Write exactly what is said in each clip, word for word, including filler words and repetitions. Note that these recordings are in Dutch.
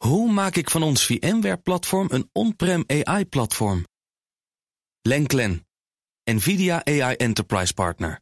Hoe maak ik van ons VMware-platform een on-prem A I-platform? Lenklen, NVIDIA A I Enterprise Partner.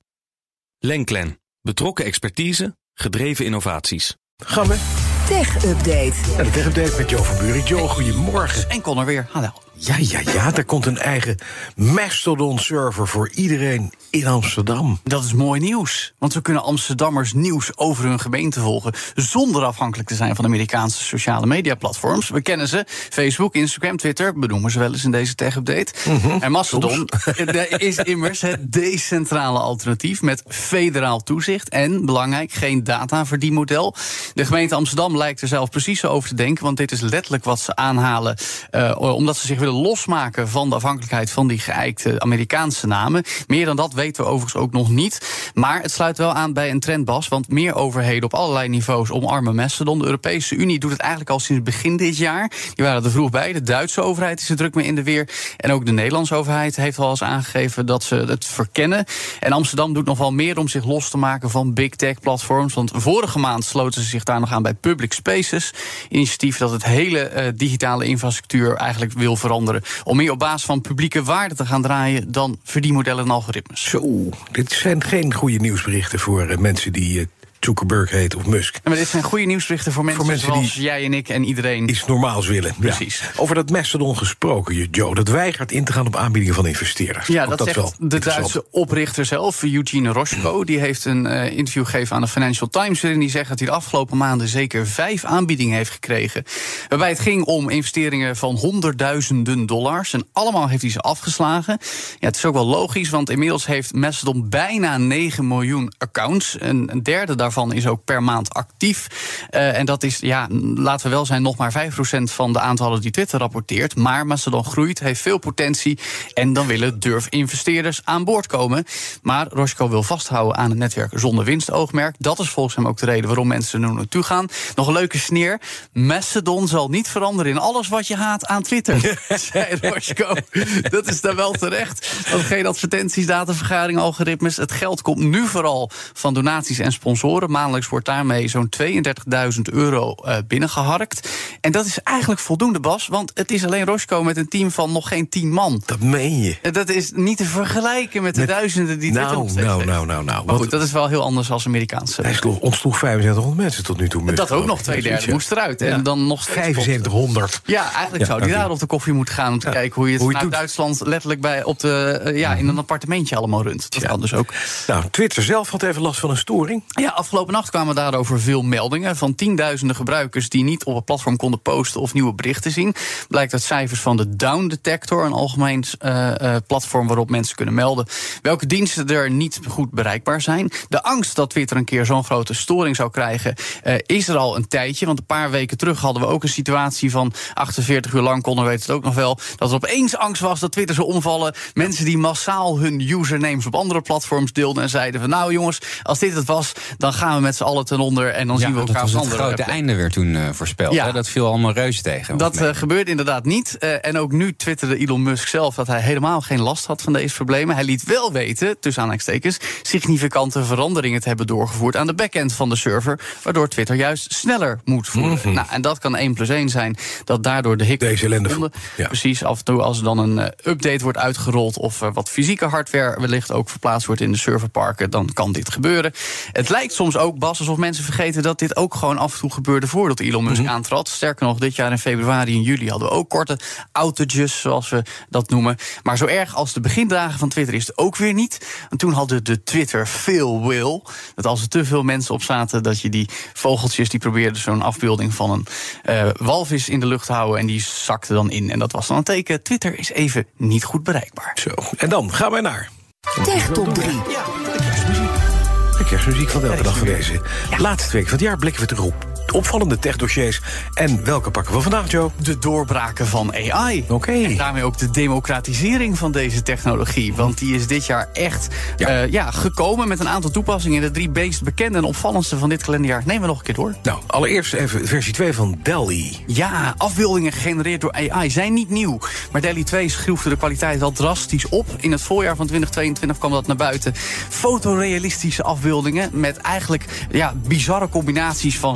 Lenklen, betrokken expertise, gedreven innovaties. Gaan we? Tech Update. Ja, de Tech Update met Jo van Buren. Jo, goedemorgen. En Connor weer. Hallo. Ja, ja, ja, er komt een eigen Mastodon-server voor iedereen in Amsterdam. Dat is mooi nieuws, want zo kunnen Amsterdammers nieuws over hun gemeente volgen zonder afhankelijk te zijn van Amerikaanse sociale media-platforms. We kennen ze, Facebook, Instagram, Twitter, benoemen ze wel eens in deze tech-update. Mm-hmm. En Mastodon is immers het decentrale alternatief met federaal toezicht en, belangrijk, geen dataverdienmodel. De gemeente Amsterdam lijkt er zelf precies zo over te denken, want dit is letterlijk wat ze aanhalen, uh, omdat ze zich willen losmaken van de afhankelijkheid van die geëikte Amerikaanse namen. Meer dan dat weten we overigens ook nog niet. Maar het sluit wel aan bij een trend, Bas, want meer overheden op allerlei niveaus omarmen Mastodon. De Europese Unie doet het eigenlijk al sinds begin dit jaar. Die waren er vroeg bij. De Duitse overheid is er druk mee in de weer. En ook de Nederlandse overheid heeft al eens aangegeven dat ze het verkennen. En Amsterdam doet nog wel meer om zich los te maken van big tech platforms. Want vorige maand sloten ze zich daar nog aan bij Public Spaces. Initiatief dat het hele uh, digitale infrastructuur eigenlijk wil veranderen. Om meer op basis van publieke waarden te gaan draaien dan verdienmodellen en algoritmes. Zo, dit zijn geen goede nieuwsberichten voor uh, mensen die Uh Zuckerberg heet of Musk. Ja, maar dit zijn goede nieuwsberichten voor mensen, voor mensen zoals die jij en ik en iedereen iets normaals willen. Precies. Ja. Over dat Mastodon gesproken, Joe, dat weigert in te gaan op aanbiedingen van investeerders. Ja, Ook dat, dat zegt de Duitse oprichter zelf, Eugene Roschko. Die heeft een uh, interview gegeven aan de Financial Times en die zegt dat hij de afgelopen maanden zeker vijf aanbiedingen heeft gekregen. Waarbij het ging om investeringen van honderdduizenden dollars. En allemaal heeft hij ze afgeslagen. Ja, het is ook wel logisch, want inmiddels heeft Mastodon bijna negen miljoen accounts. En een derde daarvan Daarvan is ook per maand actief. Uh, en dat is, ja, laten we wel zijn, nog maar vijf procent van de aantallen die Twitter rapporteert. Maar Mastodon groeit, heeft veel potentie. En dan willen durf-investeerders aan boord komen. Maar Roschko wil vasthouden aan het netwerk zonder winstoogmerk. Dat is volgens hem ook de reden waarom mensen er naartoe gaan. Nog een leuke sneer. Mastodon zal niet veranderen in alles wat je haat aan Twitter, zei Roschko. Dat is dan wel terecht. Want geen advertenties, datavergaring, algoritmes. Het geld komt nu vooral van donaties en sponsoren. Maandelijks wordt daarmee zo'n tweeëndertigduizend euro uh, binnengeharkt. En dat is eigenlijk voldoende, Bas, want het is alleen Roschko met een team van nog geen tien man. Dat meen je. Dat is niet te vergelijken met de met, duizenden die Twitter nou, nou, nou, nou, nou. Maar goed, dat is wel heel anders als Amerikaanse. Hij sloeg, ontsloeg vijfenzeventighonderd mensen tot nu toe. Musk, dat ook nog, twee derde ja, moest eruit. Ja. En dan nog vijfenzeventighonderd. Ja, eigenlijk ja, zou die daar op de koffie moeten gaan om te ja. kijken hoe je het hoe vanuit Duitsland letterlijk bij op de, uh, ja, in een appartementje allemaal runt. Dat ja. kan dus ook. Nou, Twitter zelf had even last van een storing. Ja, afgelopen nacht kwamen daarover veel meldingen van tienduizenden gebruikers die niet op het platform konden posten of nieuwe berichten zien. Blijkt uit cijfers van de Down Detector, een algemeen uh, uh, platform waarop mensen kunnen melden welke diensten er niet goed bereikbaar zijn. De angst dat Twitter een keer zo'n grote storing zou krijgen uh, is er al een tijdje, want een paar weken terug hadden we ook een situatie van achtenveertig uur lang, Connor weet het ook nog wel, dat er opeens angst was dat Twitter zou omvallen. Mensen die massaal hun usernames op andere platforms deelden en zeiden van nou jongens, als dit het was, dan gaan we met z'n allen ten onder en dan ja, zien we elkaar dat was het grote hebben. einde weer toen uh, voorspeld. Ja. Hè? Dat viel allemaal reuze tegen. Dat uh, gebeurde inderdaad niet. Uh, en ook nu twitterde Elon Musk zelf dat hij helemaal geen last had van deze problemen. Hij liet wel weten, tussen aanhalingstekens, significante veranderingen te hebben doorgevoerd aan de backend van de server, waardoor Twitter juist sneller moet voeren. Mm-hmm. Nou, en dat kan één plus één zijn, dat daardoor de hiccup... Deze ellende. Ja. Precies, af en toe als er dan een uh, update wordt uitgerold of uh, wat fysieke hardware wellicht ook verplaatst wordt in de serverparken, dan kan dit gebeuren. Het lijkt soms ook, Bas, alsof mensen vergeten dat dit ook gewoon af en toe gebeurde voordat Elon Musk mm-hmm. aantrad. Sterker nog, dit jaar in februari en juli hadden we ook korte outages, zoals we dat noemen. Maar zo erg als de begindagen van Twitter is het ook weer niet. Want toen hadden de Twitter fail whale, dat als er te veel mensen op zaten, dat je die vogeltjes, die probeerden zo'n afbeelding van een uh, walvis in de lucht te houden en die zakte dan in. En dat was dan een teken, Twitter is even niet goed bereikbaar. Zo, en dan gaan wij naar Tech Top drie. Ja, de kerstmuziek. De kerstmuziek van welke dag van deze ja. laatste week van het jaar blikken we terug op opvallende techdossiers. En welke pakken we vandaag, Joe? De doorbraken van A I. Oké. Okay. En daarmee ook de democratisering van deze technologie. Want die is dit jaar echt ja. Uh, ja, gekomen met een aantal toepassingen. De drie meest bekende en opvallendste van dit kalenderjaar. Nemen we nog een keer door. Nou, allereerst even versie twee van DALL-E. Ja, afbeeldingen gegenereerd door A I zijn niet nieuw. Maar DALL-E twee schroefde de kwaliteit al drastisch op. In het voorjaar van twintig tweeëntwintig kwam dat naar buiten. Fotorealistische afbeeldingen met eigenlijk ja, bizarre combinaties van zaken.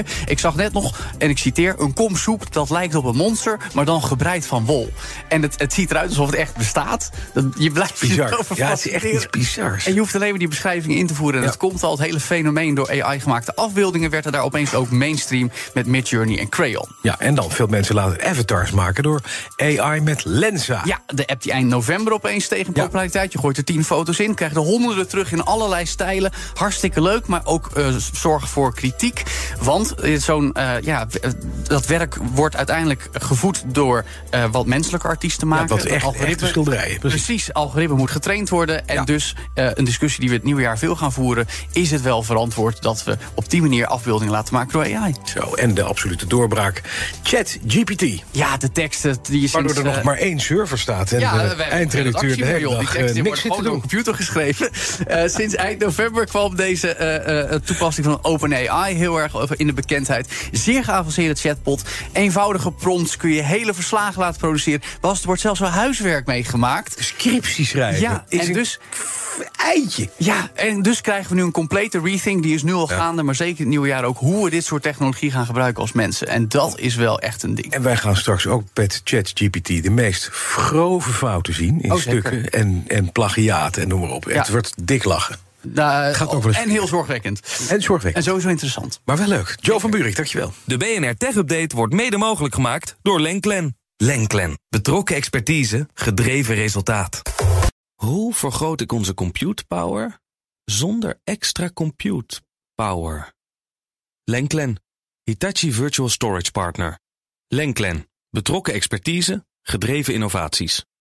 kijken. Ik zag net nog, en ik citeer, een kom soep dat lijkt op een monster, maar dan gebreid van wol. En het, het ziet eruit alsof het echt bestaat. Je blijft bizar. erover Ja, het is echt iets bizars. En je hoeft alleen maar die beschrijvingen in te voeren. En ja. het komt al, het hele fenomeen door A I-gemaakte afbeeldingen werd er daar opeens ook mainstream met Midjourney en Crayon. Ja, en dan veel mensen laten avatars maken door A I met Lensa. Ja, de app die eind november opeens tegen Ja. populariteit. Je gooit er tien foto's in, krijgt er honderden terug in allerlei stijlen. Hartstikke leuk, maar ook uh, zorg voor kritiek. Want uh, zo'n, uh, ja, uh, dat werk wordt uiteindelijk gevoed door uh, wat menselijke artiesten maken. Ja, wat echt, echte schilderijen. Precies. Precies, algoritme moet getraind worden. En ja. dus uh, een discussie die we het nieuwe jaar veel gaan voeren. Is het wel verantwoord dat we op die manier afbeeldingen laten maken door A I? Zo, en de absolute doorbraak. ChatGPT. Ja, de teksten die is. Waardoor er uh, nog maar één server staat. En ja, de eindredacteur de hele dag die teksten uh, worden niks zit te gewoon door doen. een computer geschreven. Uh, sinds eind november kwam deze uh, uh, toepassing van OpenAI heel erg in de bekendheid. Zeer geavanceerde chatbot. Eenvoudige prompts kun je hele verslagen laten produceren. Was, er wordt zelfs wel huiswerk mee gemaakt. Scriptie schrijven. Ja, is en een dus eitje. Ja, en dus krijgen we nu een complete rethink. Die is nu al Ja. gaande, maar zeker in het nieuwe jaar ook. Hoe we dit soort technologie gaan gebruiken als mensen. En dat is wel echt een ding. En wij gaan straks ook met ChatGPT de meest grove fouten zien in Oh, stukken zeker. en, en plagiaten en noem maar op. Ja. Het wordt dik lachen. Da- Gaat ook wel eens- en heel zorgwekkend. En zorgwekkend. En sowieso interessant. Maar wel leuk. Joe van Buurik, dankjewel. De B N R Tech Update wordt mede mogelijk gemaakt door Lenklen. Lenklen. Betrokken expertise, gedreven resultaat. Hoe vergroot ik onze compute power zonder extra compute power? Lenklen. Hitachi Virtual Storage Partner. Lenklen. Betrokken expertise, gedreven innovaties.